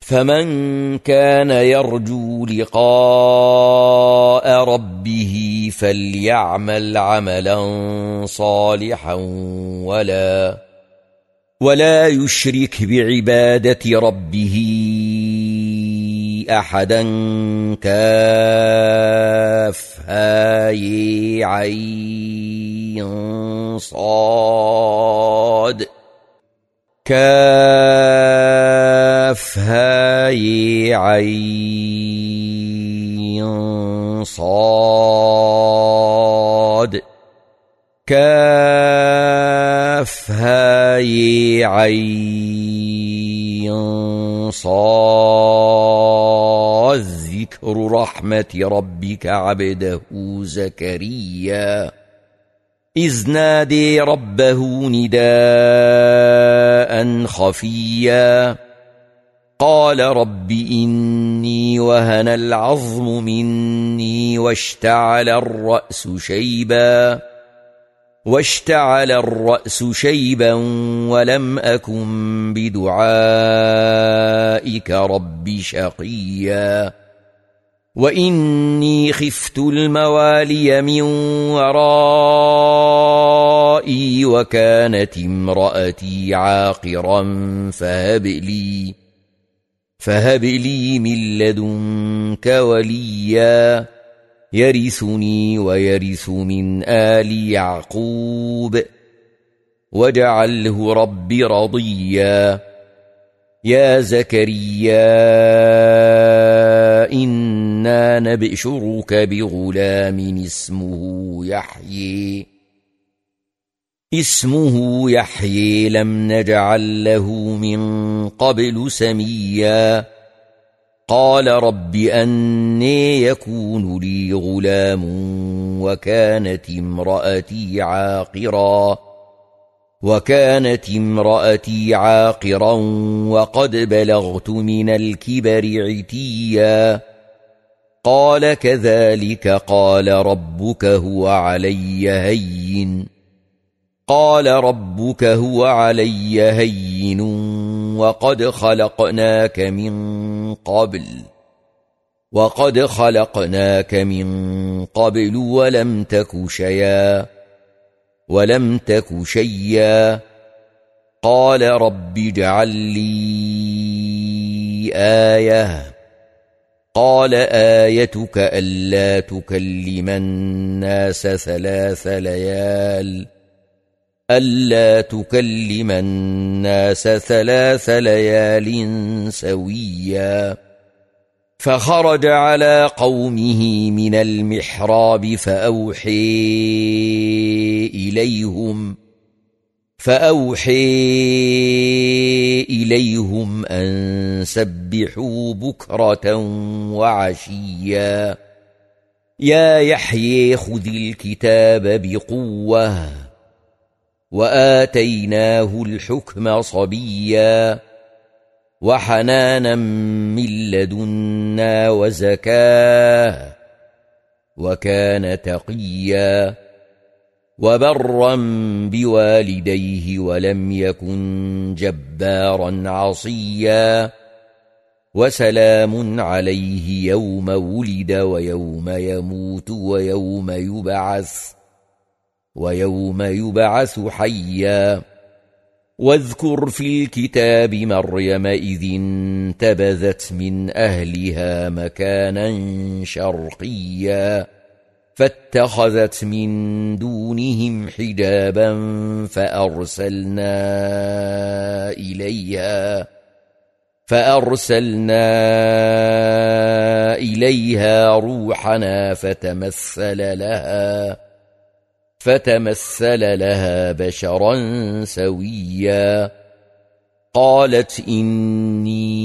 فمن كان يرجو لقاء ربه فليعمل عملا صالحا ولا يشرك بعبادة ربه أحدا. كافها عين صاد كافها عين صاد كافها عين صاد. ذكر رحمة ربك عبده زكريا إذ نادي ربه نداء خفيا قال رب إني وهن العظم مني واشتعل الرأس شيبا ولم أكن بدعائك رب شقيا وإني خفت الموالي من ورائي وكانت امرأتي عاقرا فهب لي من لدنك وليا يرثني ويرث من آل يعقوب واجعله رب رضيا. يا زكريا إنا نبشرك بغلام اسمه يحيى لم نجعل له من قبل سميا. قال رب أنى يكون لي غلام وكانت امرأتي عاقرا وقد بلغت من الكبر عتيا. قال كذلك قال ربك هو علي هين وقد خلقناك من قبل ولم تك شيئا. قال رب اجعل لي آية. قال آيتك ألا تكلم الناس 3 ليال سويا. فخرج على قومه من المحراب فأوحي إليهم أن سبحوا بكرة وعشيا. يا يحيى خذ الكتاب بقوة وآتيناه الحكم صبيا وحنانا من لدنا وزكاة وكان تقيا وبرا بوالديه ولم يكن جبارا عصيا. وسلام عليه يوم ولد ويوم يموت ويوم يبعث حيا. واذكر في الكتاب مريم إذ انتبذت من أهلها مكانا شرقيا فاتخذت من دونهم حجابا فأرسلنا إليها روحنا فتمثل لها بشرا سويا. قالت إني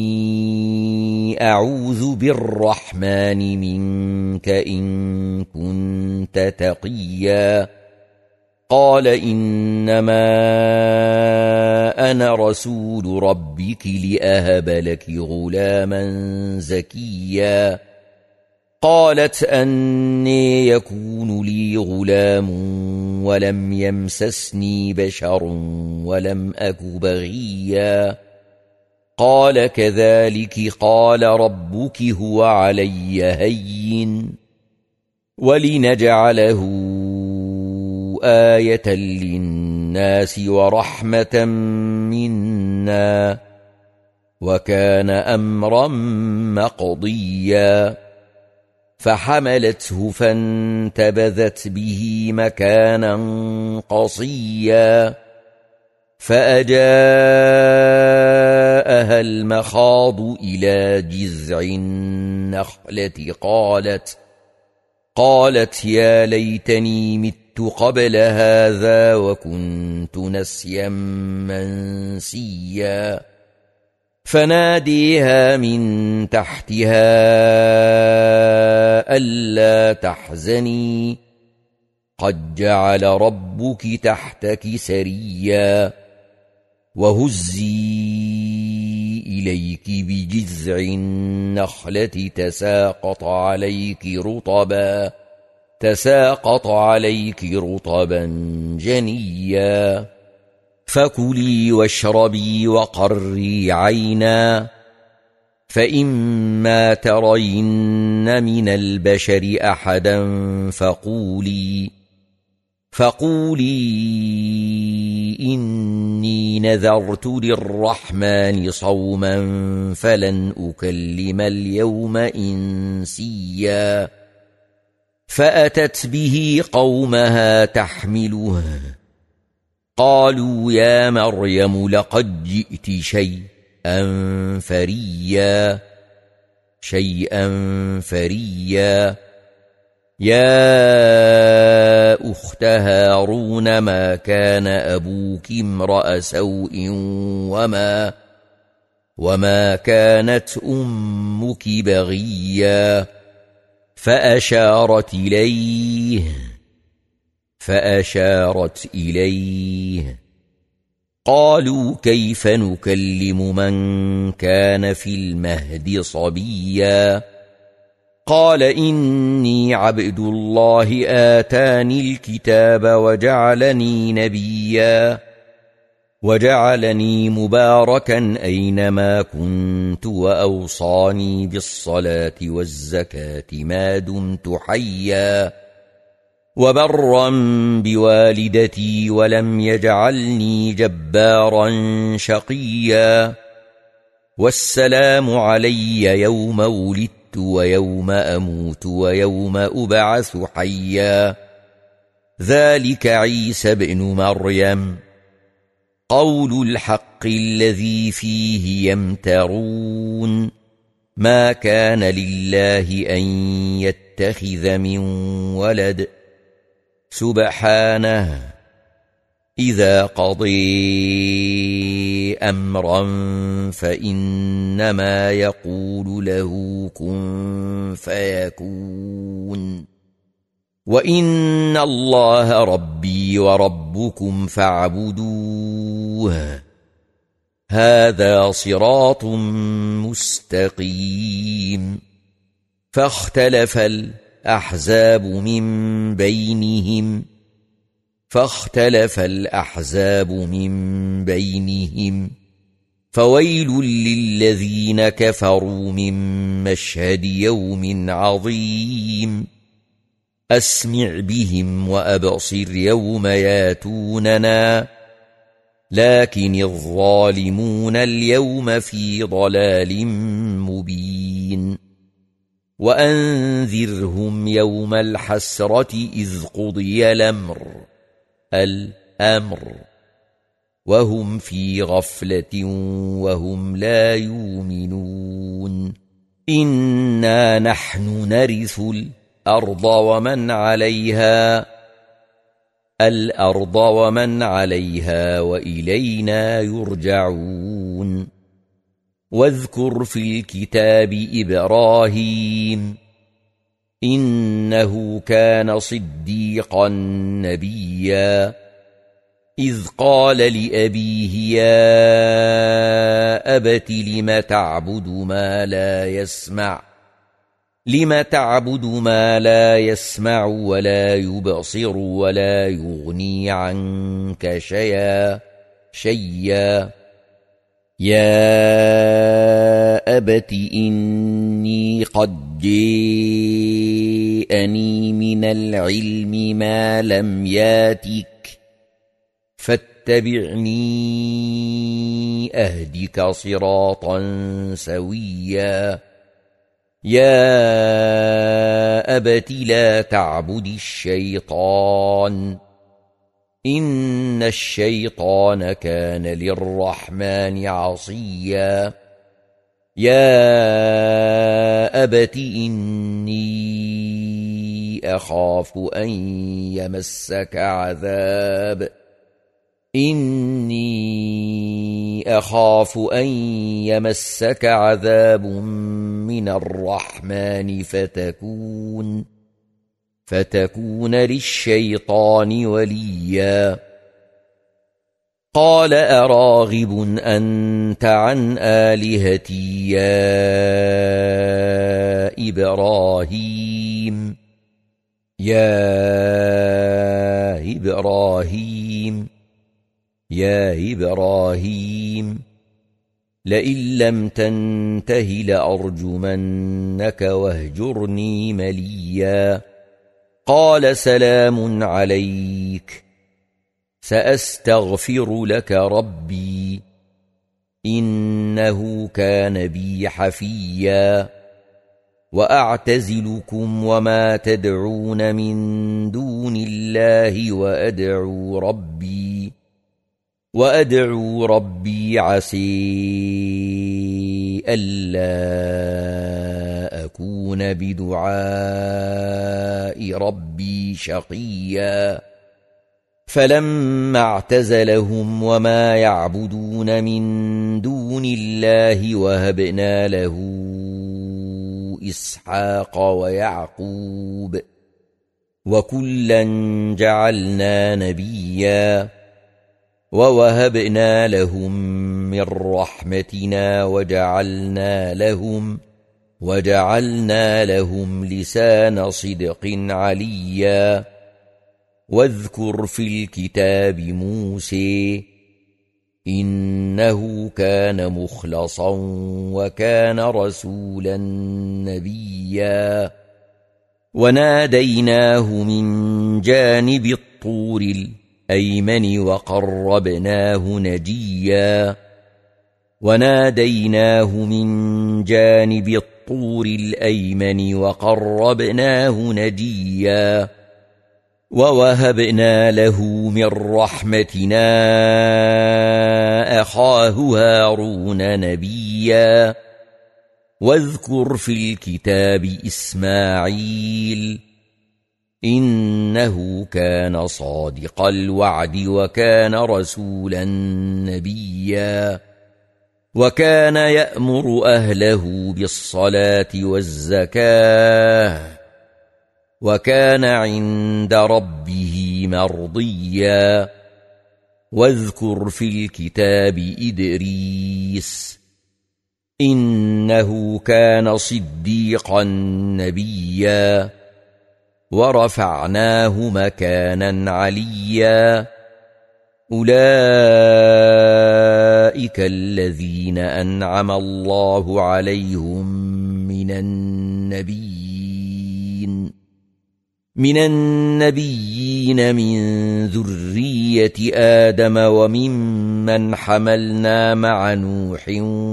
أعوذ بالرحمن منك إن كنت تقيا. قال إنما أنا رسول ربك لأهب لك غلاما زكيا. قالت أنى يكون لي غلام ولم يمسسني بشر ولم أك بغيا. قال كذلك قال ربك هو علي هين ولنجعله آية للناس ورحمة منا وكان أمرا مقضيا فحملته فانتبذت به مكانا قصيا فأجاءها المخاض إلى جذع النخلة قالت يا ليتني مت قبل هذا وكنت نسيا منسيا فناديها من تحتها ألا تحزني قد جعل ربك تحتك سريا وهزي إليك بجذع النخلة تساقط عليك رطبا جنيا فكلي واشربي وقري عينا فإما ترين من البشر أحدا فقولي إني نذرت للرحمن صوما فلن أكلم اليوم إنسيا فأتت به قومها تحمله قالوا يا مريم لقد جئت شيئا فريا يا أخت هارون ما كان أبوك امرأ سوء وما كانت أمك بغيا فأشارت إليه قالوا كيف نكلم من كان في المهد صبيا قال إني عبد الله آتاني الكتاب وجعلني نبيا وجعلني مباركا أينما كنت وأوصاني بالصلاة والزكاة ما دمت حيا وبرا بوالدتي ولم يجعلني جبارا شقيا والسلام علي يوم ولدت ويوم أموت ويوم أبعث حيا ذلك عيسى بن مريم قول الحق الذي فيه يمترون ما كان لله أن يتخذ من ولد سبحانه إذا قضي أمرا فإنما يقول له كن فيكون وإن الله ربي وربكم فاعبدوه هذا صراط مستقيم فاختلف الأحزاب من بينهم فويل للذين كفروا من مشهد يوم عظيم أسمع بهم وأبصر يوم ياتوننا لكن الظالمون اليوم في ضلال مبين وأنذرهم يوم الحسرة إذ قضي الأمر وهم في غفلة وهم لا يؤمنون إنا نحن نرث الأرض ومن عليها وإلينا يرجعون واذكر في الكتاب إبراهيم إنه كان صديقا نبيا إذ قال لأبيه يا أبت لم تعبد ما لا يسمع ولا يبصر ولا يغني عنك شيئا يا أبت إني قد جاءني من العلم ما لم ياتك فاتبعني أهدك صراطا سويا يا أبت لا تعبد الشيطان إن الشيطان كان للرحمن عصيا يا أبت إني أخاف أن يمسك عذاب من الرحمن فتكون للشيطان وليا قال أراغب أنت عن آلهتي يا إبراهيم لئن لم تنته لأرجمنك واهجرني مليا قال سلام عليك سأستغفر لك ربي إنه كان بي حفيا وأعتزلكم وما تدعون من دون الله وأدعو ربي عسي ألا أكون بدعاء ربي شقيا فلما اعتزلهم وما يعبدون من دون الله وهبنا له إسحاق ويعقوب وكلا جعلنا نبيا ووهبنا لهم من رحمتنا وجعلنا لهم لسان صدق عليا واذكر في الكتاب موسى إنه كان مخلصا وكان رسولا نبيا وناديناه من جانب الطور الأيمن وقربناه نجيا ووهبنا له من رحمتنا أخاه هارون نبيا واذكر في الكتاب إسماعيل إنه كان صادق الوعد وكان رسولا نبيا وكان يأمر أهله بالصلاة والزكاة وكان عند ربه مرضيا واذكر في الكتاب إدريس إنه كان صديقا نبيا ورفعناه مكانا عليا أولئك الذين أنعم الله عليهم من النبيين من ذرية آدم وممن حملنا مع نوح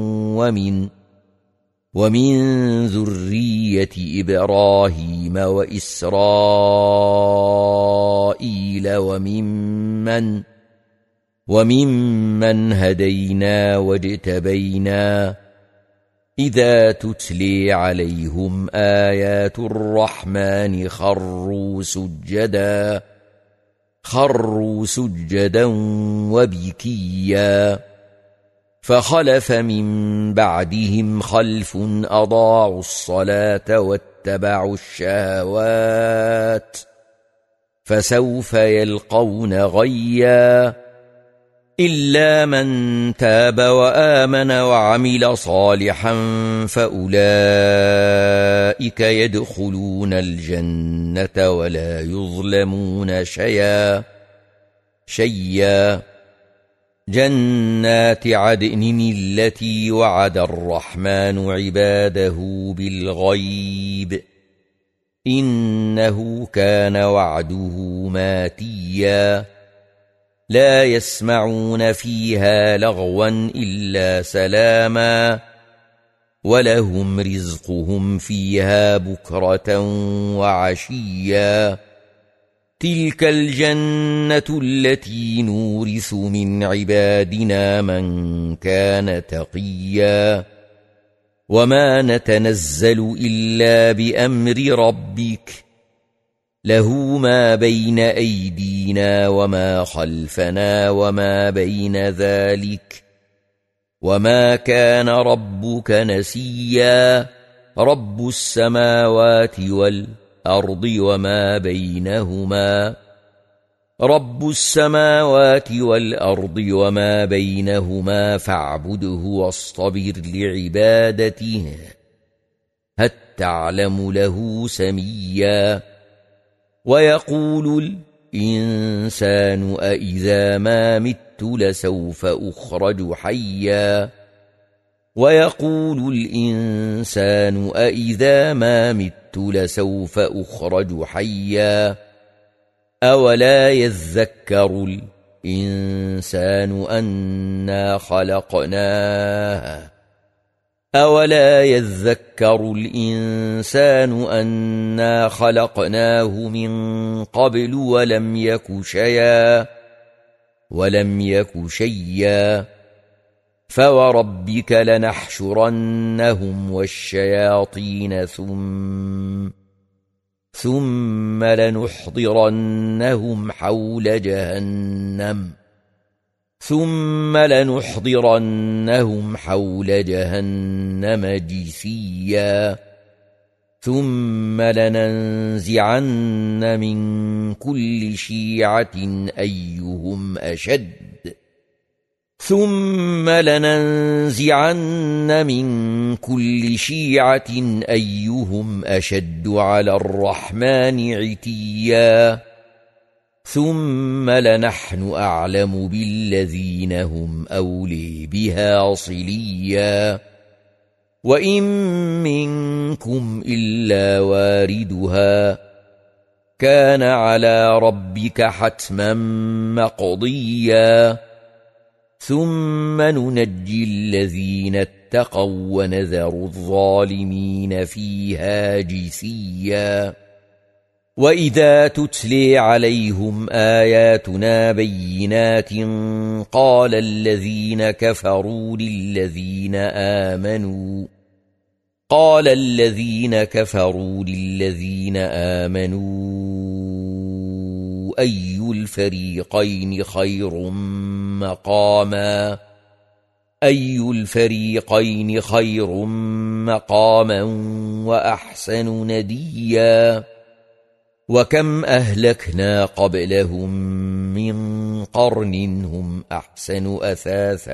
ومن ذرية إبراهيم وإسرائيل وممن هدينا واجتبينا إذا تتلي عليهم آيات الرحمن خروا سجدا وبكيا فخلف من بعدهم خلف أضاعوا الصلاة واتبعوا الشهوات فسوف يلقون غيا إلا من تاب وآمن وعمل صالحا فأولئك يدخلون الجنة ولا يظلمون شيئا جنات عدن التي وعد الرحمن عباده بالغيب إنه كان وعده ماتيا لا يسمعون فيها لغوا إلا سلاما ولهم رزقهم فيها بكرة وعشيا تلك الجنة التي نورث من عبادنا من كان تقيا وما نتنزل إلا بأمر ربك له ما بين أيدينا وما خلفنا وما بين ذلك وما كان ربك نسيا رب السماوات والأرض وما بينهما فاعبده واصطبر لعبادته هل تعلم له سميا ويقول الإنسان أإذا ما مت لسوف أخرج حيا أولا يذكر الإنسان أنا خلقناه من قبل ولم يك شيئا فوربك لنحشرنهم والشياطين ثم لنحضرنهم حول جهنم جثيا ثم لننزعن من كل شيعة أيهم أشد على الرحمن عتيا ثم لنحن أعلم بالذين هم أولي بها صليا وإن منكم إلا واردها كان على ربك حتما مقضيا ثم ننجي الذين اتقوا ونذر الظالمين فيها جثيا وإذا تتلي عليهم آياتنا بينات قال الذين كفروا للذين آمنوا أي الفريقين خير مقاما وأحسن نديا وكم أهلكنا قبلهم من قرن هم أحسن أثاثا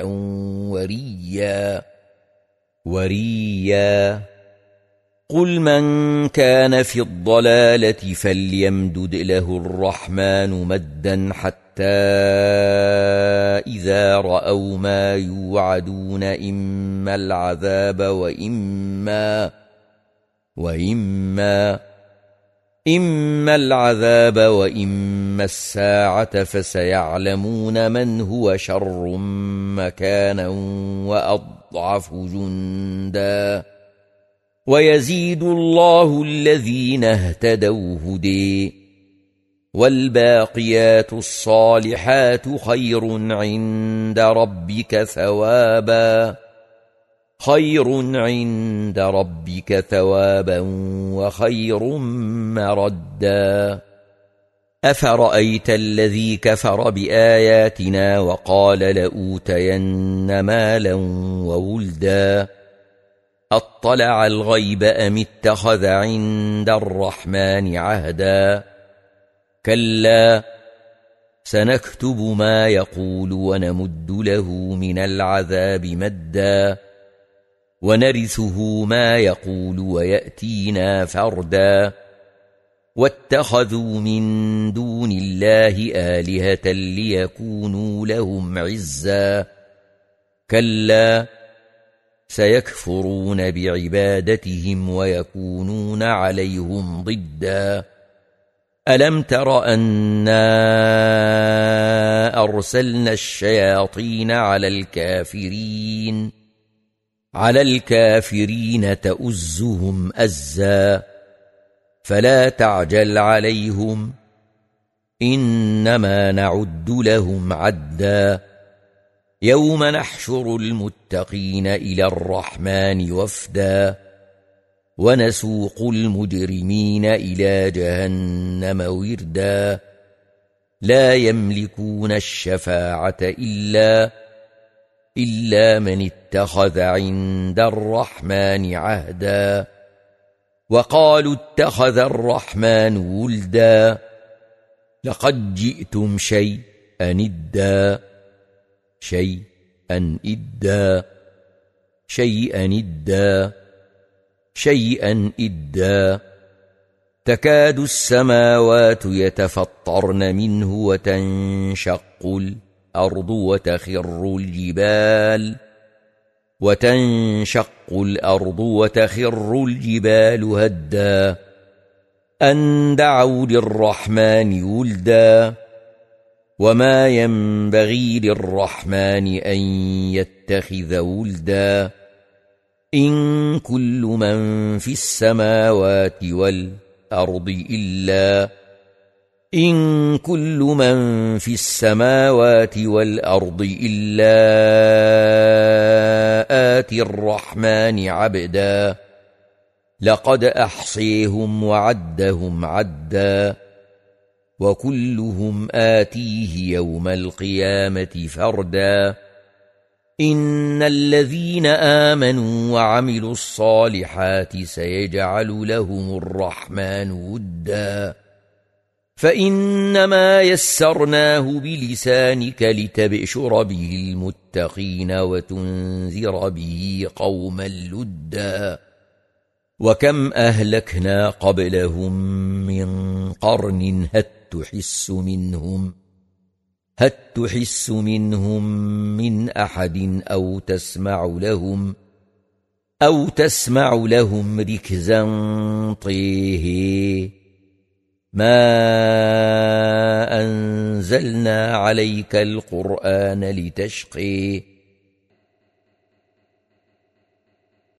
وريا قل من كان في الضلالة فليمدد له الرحمن مدا حتى إذا رأوا ما يوعدون إما العذاب وإما الساعة فسيعلمون من هو شر مكانا وأضعف جندا ويزيد الله الذين اهتدوا هدى والباقيات الصالحات خير عند ربك ثوابا وخير مردا أفرأيت الذي كفر بآياتنا وقال لأوتين مالا وولدا أطلع الغيب أم اتخذ عند الرحمن عهدا كلا سنكتب ما يقول ونمد له من العذاب مدا ونرثه ما يقول ويأتينا فردا واتخذوا من دون الله آلهة ليكونوا لهم عزا كلا سيكفرون بعبادتهم ويكونون عليهم ضدا ألم تر أنا أرسلنا الشياطين على الكافرين تؤزهم أزا فلا تعجل عليهم إنما نعد لهم عدا يوم نحشر المتقين إلى الرحمن وفدا ونسوق المجرمين إلى جهنم وردا لا يملكون الشفاعة إلا من اتخذ عند الرحمن عهدا وقالوا اتخذ الرحمن ولدا لقد جئتم شيئا إدا تكاد السماوات يتفطرن منه وتنشق الأرض وتخر الجبال هدا أن دعوا للرحمن ولدا وما ينبغي للرحمن أن يتخذ ولدا إن كل من في السماوات والأرض إلا آتي الرحمن عبدا لقد أحصيهم وعدهم عدا وكلهم آتيه يوم القيامة فردا إن الذين آمنوا وعملوا الصالحات سيجعل لهم الرحمن ودا فإنما يسرناه بلسانك لتبشر به المتقين وتنذر به قوما لدا وكم أهلكنا قبلهم من قرن هل تحس منهم من أحد أو تسمع لهم ركزا طيه ما أنزلنا عليك القرآن لتشقي